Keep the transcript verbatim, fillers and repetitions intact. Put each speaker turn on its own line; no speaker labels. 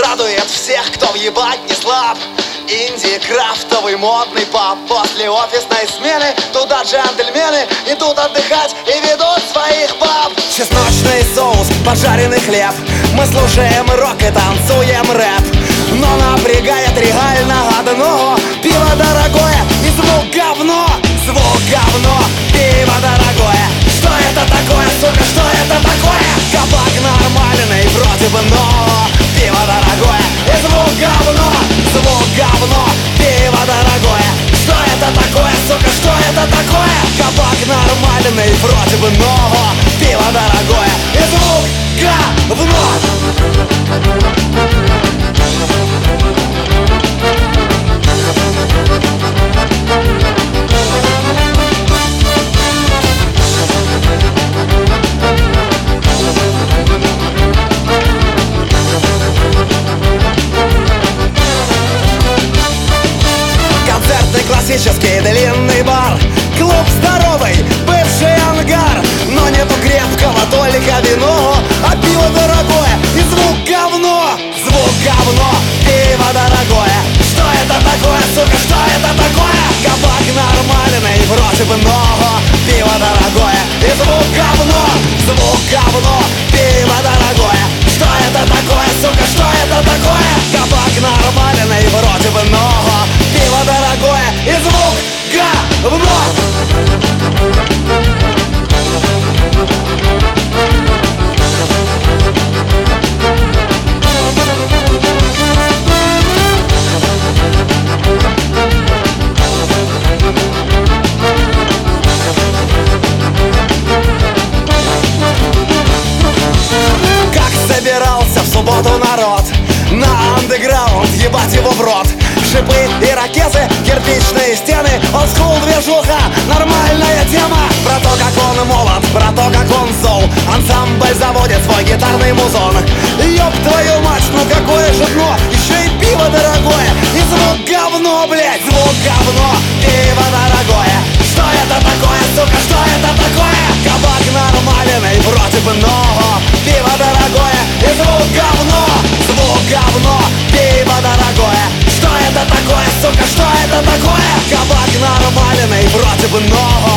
радует всех, кто въебать не слаб. Инди, крафтовый, модный паб. После офисной смены туда джентльмены идут отдыхать и ведут своих баб. Чесночный соус, поджаренный хлеб. Мы слушаем рок и танцуем рэп. Но напрягает реально одно: пиво дорогое и звук говно. Звук говно, пиво дорогое. Что это такое, сука, что это такое? Кабак нормальный, вроде бы, но пиво дорогое и звук говно. Звук говно, пиво дорогое. Что это такое, сука, что это такое? Кабак нормальный, вроде бы, но пиво дорогое и звук говно. Классический длинный бар, клуб здоровый, бывший ангар. Но нету крепкого, только вино, а пиво дорогое и звук говно. Звук говно, пиво дорогое. Что это такое, сука, что это такое? Кабак нормальный, вроде бы, но пиво дорогое и звук говно. Звук говно, пиво дорогое. Что это такое, сука, что это такое? Кабак нормальный, вроде бы, но пиво дорогое и звук говно. Как собирался в субботу народ на андеграунд, ебать его в рот. Шипы, ирокезы, кирпичные стены, олдскул, движуха, нормальная тема. Про то, как он молод, про то, как он зол. Ансамбль заводит свой гитарный музон. Ёб твою мать, ну какое же дно. Еще и пиво дорогое и звук говно, блять. Звук говно, пиво дорогое. Что это такое, сука, что это такое? Кабак нормальный, вроде бы, но пиво дорогое и звук говно. Звук говно, пиво дорогое. Что это такое, сука, что это такое? Кабак нормальный, вроде бы, но